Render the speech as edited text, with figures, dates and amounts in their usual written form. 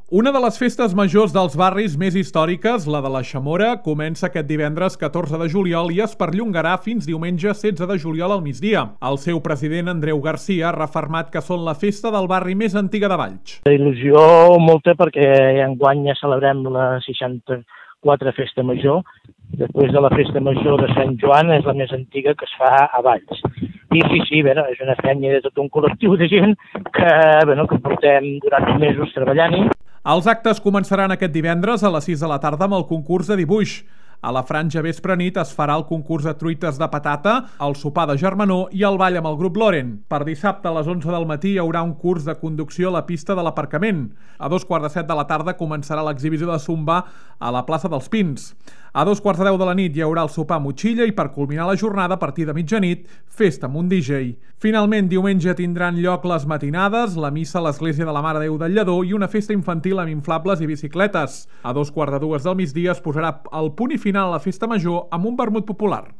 Una de les festes majors dels barris més històriques, la de la Xamora, comença aquest divendres 14 de juliol i es perllongarà fins diumenge 16 de juliol al migdia. El seu president, Andreu Garcia, ha refermat que són la festa del barri més antiga de Valls. Il·lusió molta perquè enguany ja celebrem la 64 festa major. Després de la festa major de Sant Joan és la més antiga que es fa a Valls. I sí, és una feina de tot un col·lectiu de gent que portem durant mesos treballant-hi. Els actes començaran aquest divendres a les 6 de la tarda amb el concurs de dibuix. A la franja vespre-nit es farà el concurs de truites de patata, el sopar de germanor i el ball amb el grup Loren. Per dissabte a les 11 del matí hi haurà un curs de conducció a la pista de l'aparcament. A 2:15 de la tarda començarà l'exhibició de Zumba a la plaça dels Pins. A 2:45 de la nit hi haurà el sopar motxilla i per culminar la jornada a partir de mitjanit, festa amb un DJ. Finalment, diumenge tindran lloc les matinades, la missa a l'església de la Mare de Déu del Lledó i una festa infantil amb inflables i bicicletes. A 2:45 del migdia es posarà el punt i final a la festa major amb un vermut popular.